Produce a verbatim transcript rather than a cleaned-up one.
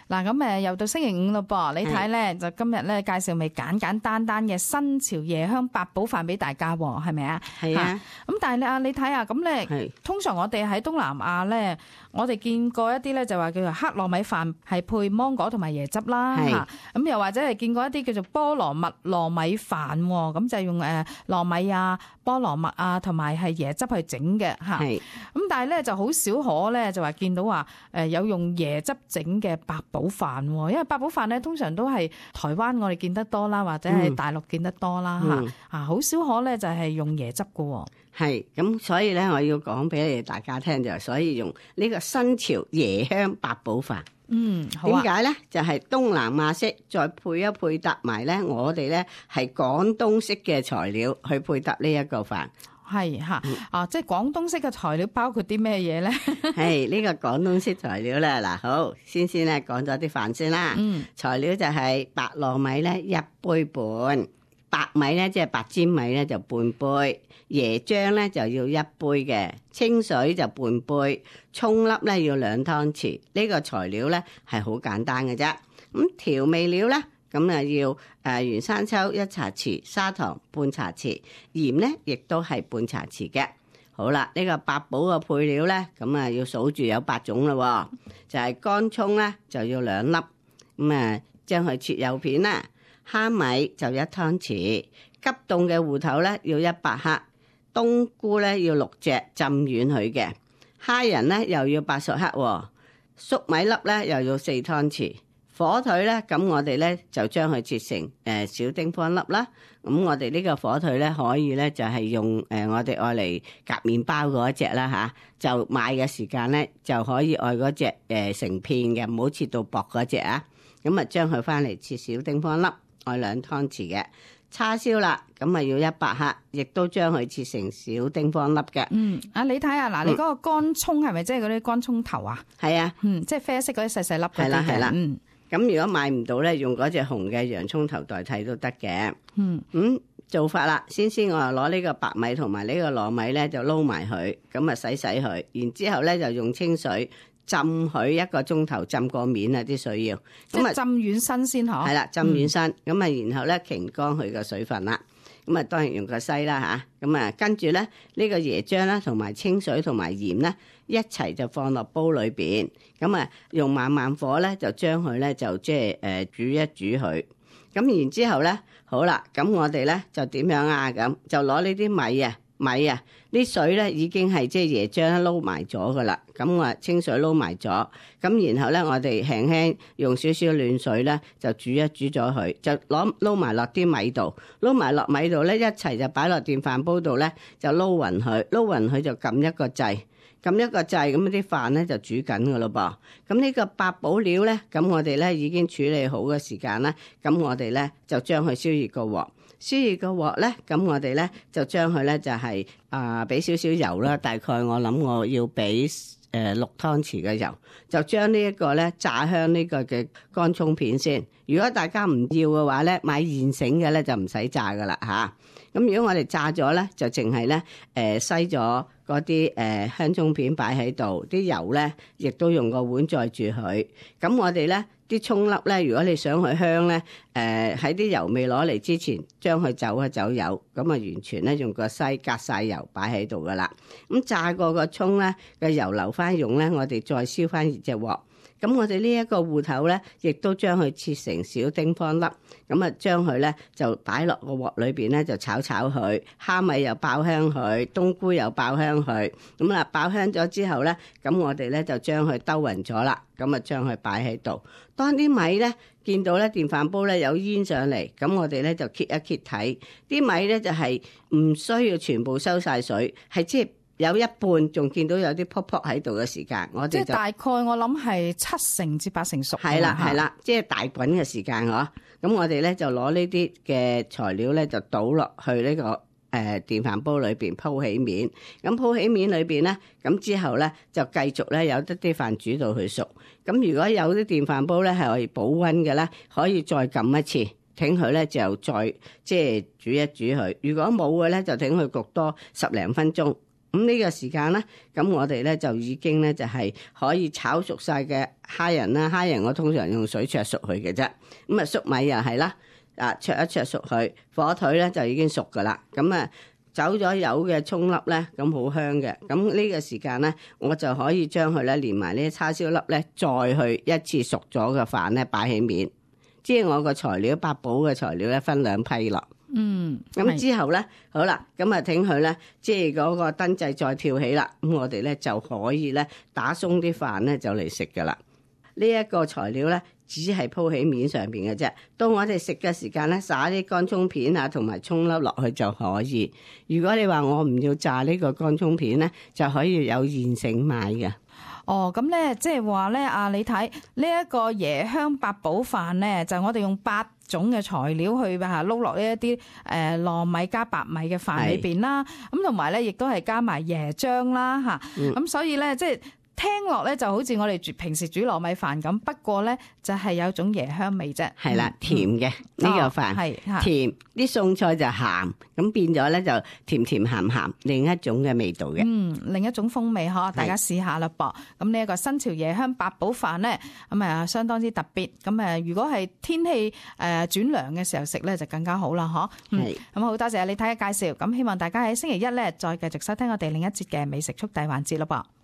嗱，咁誒又到星期五咯噃，你睇咧就今日咧介紹咪簡簡單單嘅新潮椰香八寶飯俾大家喎，係咪啊？ 係啊。 咁但係啊，你睇下咁咧，通常我哋喺東南亞咧，我哋見過一啲咧就話叫做黑糯米飯係配芒果同埋椰汁啦，嚇。咁又或者係見過一啲叫做菠蘿蜜糯米飯喎，咁就係用誒糯米啊、菠蘿蜜啊同埋係椰汁去整嘅嚇。咁但係咧就好少可咧就話見到話誒有用椰汁整嘅八寶飯喎，因為八寶飯咧通常都係台灣我哋見得多啦，或者係大陸見得多啦嚇。啊，好少可咧就係用椰汁嘅喎。 係咁，所以咧我要講俾你哋大家聽就係，所以用呢個新潮椰香八寶飯。 嗯，好啊。 點解咧？就係東南亞式，再配一配搭埋咧，我哋咧係廣東式嘅材料去配搭呢一個飯。 係嚇，啊，即係廣東式嘅材料包括啲咩嘢咧？ 係呢個廣東式材料咧，嗱，好，先先咧講咗啲飯先啦。嗯，材料就係白糯米咧一杯半，白米咧即係白尖米咧就半杯，椰漿咧就要一杯嘅，清水就半杯，蔥粒咧要兩湯匙。呢個材料咧係好簡單嘅啫。咁調味料咧。咁啊要誒原生抽一茶匙，砂糖半茶匙，鹽咧亦都係半茶匙嘅。好啦，呢個八寶嘅配料咧，咁啊要數住有八種咯，就係乾葱咧就要兩粒，咁啊將佢切幼片啦。蝦米就一湯匙，急凍嘅芋頭咧要一百克，冬菇咧要六隻浸軟佢嘅，蝦仁咧又要八十克，粟米粒咧又要四湯匙。火腿咧，咁我哋咧就將佢切成誒小丁方粒啦。咁我哋呢個火腿咧，可以咧就係用誒我哋愛嚟夾麵包嗰一隻啦嚇。就買嘅時間咧，就可以愛嗰隻誒成片嘅，唔好切到薄嗰隻啊。咁啊，將佢翻嚟切小丁方粒，愛兩湯匙嘅叉燒啦。咁啊要一百克，亦都將佢切成小丁方粒嘅。 嗯，啊你睇下嗱，你嗰個乾葱係咪即係嗰啲乾葱頭啊？ 係啊， 嗯，即係啡色嗰啲細細粒嗰啲嘅。 係啦，係啦， 嗯。 咁如果買唔到咧，用嗰隻紅嘅洋葱頭代替都得嘅。 嗯， 咁做法啦，先先我攞呢個白米同埋呢個糯米咧就撈埋佢，咁啊洗洗佢，然之後咧就用清水浸佢一個鐘頭，浸過面啊啲水要，咁啊浸軟身先嗬。 係啦，浸軟身，咁啊、嗯、然後咧擎乾佢個水分啦。咁啊，當然用個篩啦吓，咁啊跟住咧呢個椰漿啦，同埋清水同埋鹽咧一齊就放落煲裏邊，咁啊用慢慢火咧就將佢咧就即係誒煮一煮佢，咁然之後咧好啦，咁我哋咧就點樣啊？咁就攞呢啲米啊米啊，啲水咧已經係即係椰漿撈埋咗噶啦，咁啊清水撈埋咗，咁然後咧我哋輕輕用少少暖水咧就煮一煮咗佢，就攞撈埋落啲米度，撈埋落米度咧一齊就擺落電飯煲度咧就撈勻佢，撈勻佢就撳一個掣，撳一個掣，咁啲飯咧就煮緊噶咯噃。咁呢個八寶料咧，咁我哋咧已經處理好嘅時間啦，咁我哋咧就將佢燒熱個鑊。燒熱個鑊咧，咁我哋咧就將佢咧就係啊俾少少油啦，大概我諗我要俾誒六湯匙嘅油，就將呢一個咧炸香呢個嘅乾葱片先。如果大家唔要嘅話咧，買現成嘅咧就唔使炸噶啦嚇。咁如果我哋炸咗咧，就淨係咧誒篩咗嗰啲誒香葱片擺喺度，啲油咧亦都用個碗載住佢。咁我哋咧。啲葱粒咧，如果你想佢香咧，誒喺啲油未攞嚟之前，將佢走一走油，咁啊完全咧用個篩隔晒油擺喺度噶啦。咁炸過個葱咧嘅油流翻用咧，我哋再燒翻熱隻鑊。咁我哋呢一個芋頭咧，亦都將佢切成小丁方粒，咁啊將佢咧就擺落個鑊裏邊咧就炒炒佢，蝦米又爆香佢，冬菇又爆香佢，咁啊爆香咗之後咧，咁我哋咧就將佢兜勻咗啦，咁啊將佢擺喺度。當啲米咧見到咧電飯煲咧有煙上嚟，咁我哋咧就揭一揭睇，啲米咧就係唔需要全部收晒水，係即係。有一半仲見到有啲泡泡喺度嘅時間，我哋就即係大概我諗係七成至八成熟。 係啦係啦，即係大滾嘅時間嗬。咁我哋咧就攞呢啲嘅材料咧就倒落去呢、這個誒、呃、電飯煲裏邊鋪起面。咁鋪起面裏邊咧，咁之後咧就繼續咧有得啲飯煮到佢熟。咁如果有啲電飯煲咧係可以保溫嘅咧，可以再撳一次，挺佢咧就再即係煮一煮佢。如果冇嘅咧，就挺佢焗多十零分鐘。 咁呢個時間咧，咁我哋咧就已經咧就係可以炒熟晒嘅蝦仁啦。蝦仁我通常用水焯熟佢嘅啫。咁啊粟米又係啦，啊焯一焯熟佢。火腿咧就已經熟噶啦。咁啊走咗油嘅蔥粒咧，咁好香嘅。咁呢個時間咧，我就可以將佢咧連埋呢啲叉燒粒咧，再去一次熟咗嘅飯咧擺起面。即係我個材料八寶嘅材料咧分兩批落。 嗯， 咁之後咧，好啦，咁啊，挺佢咧，即係嗰個燈掣再跳起啦，咁我哋咧就可以咧打鬆啲飯咧就嚟食噶啦。呢一個材料咧，只係鋪喺面上邊嘅啫。到我哋食嘅時間咧，撒啲乾葱片啊，同埋葱粒落去就可以。如果你話我唔要炸呢個乾葱片咧，就可以有現成買嘅。 哦，咁咧即係話咧，啊你睇呢一個椰香八寶飯咧，就我哋用八種嘅材料去嚇撈落呢一啲誒糯米加白米嘅飯裏邊啦。咁同埋咧，亦都係加埋椰漿啦嚇。咁、嗯、所以咧，即係聽落咧就好似我哋平時煮糯米飯咁，不過咧就係有種椰香味啫。係啦， 甜嘅呢、嗯、個飯係、哦、甜，啲餸菜就鹹，咁變咗咧就甜甜鹹鹹，另一種嘅味道嘅。嗯， 另一種風味嗬，大家試下啦噃。咁呢一個新潮椰香八寶飯咧，咁啊相當之特別。咁誒，如果係天氣誒轉涼嘅時候食咧，就更加好啦，嗬。係。咁好多謝你睇嘅介紹。咁希望大家喺星期一咧再繼續收聽我哋另一節嘅美食速遞環節咯噃。